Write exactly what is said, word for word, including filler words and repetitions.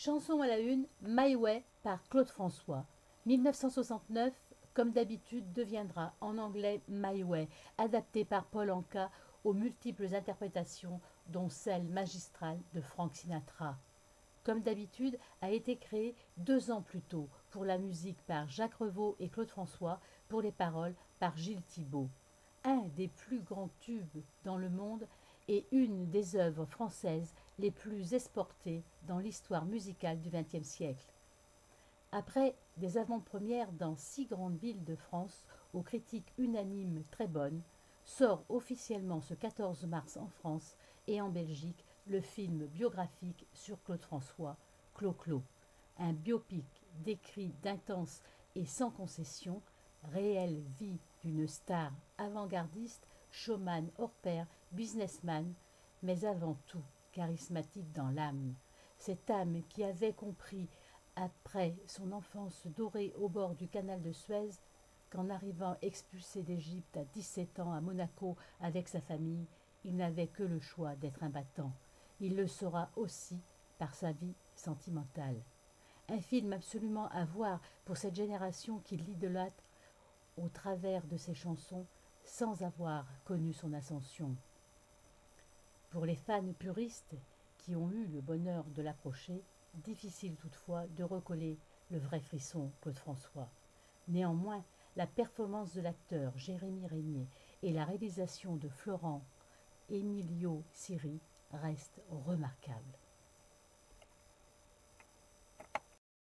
Chanson à la une, My Way par Claude François. mille neuf cent soixante-neuf, comme d'habitude, deviendra en anglais My Way, adapté par Paul Anka aux multiples interprétations, dont celle magistrale de Frank Sinatra. Comme d'habitude, a été créé deux ans plus tôt, pour la musique par Jacques Revaux et Claude François, pour les paroles par Gilles Thibault. Un des plus grands tubes dans le monde et une des œuvres françaises les plus exportées dans l'histoire musicale du vingtième siècle. Après des avant-premières dans six grandes villes de France, aux critiques unanimes très bonnes, sort officiellement ce quatorze mars en France et en Belgique le film biographique sur Claude François, Clo-Clo, un biopic décrit d'intense et sans concession, réelle vie d'une star avant-gardiste, showman hors pair, businessman, mais avant tout charismatique dans l'âme. Cette âme qui avait compris, après son enfance dorée au bord du canal de Suez, qu'en arrivant expulsé d'Égypte à dix-sept ans à Monaco avec sa famille, il n'avait que le choix d'être un battant. Il le sera aussi par sa vie sentimentale. Un film absolument à voir pour cette génération qui l'idolâtre au travers de ses chansons sans avoir connu son ascension. Pour les fans puristes qui ont eu le bonheur de l'approcher, difficile toutefois de recoller le vrai frisson Claude François. Néanmoins, la performance de l'acteur Jérémy Régnier et la réalisation de Florent Emilio Siri restent remarquables.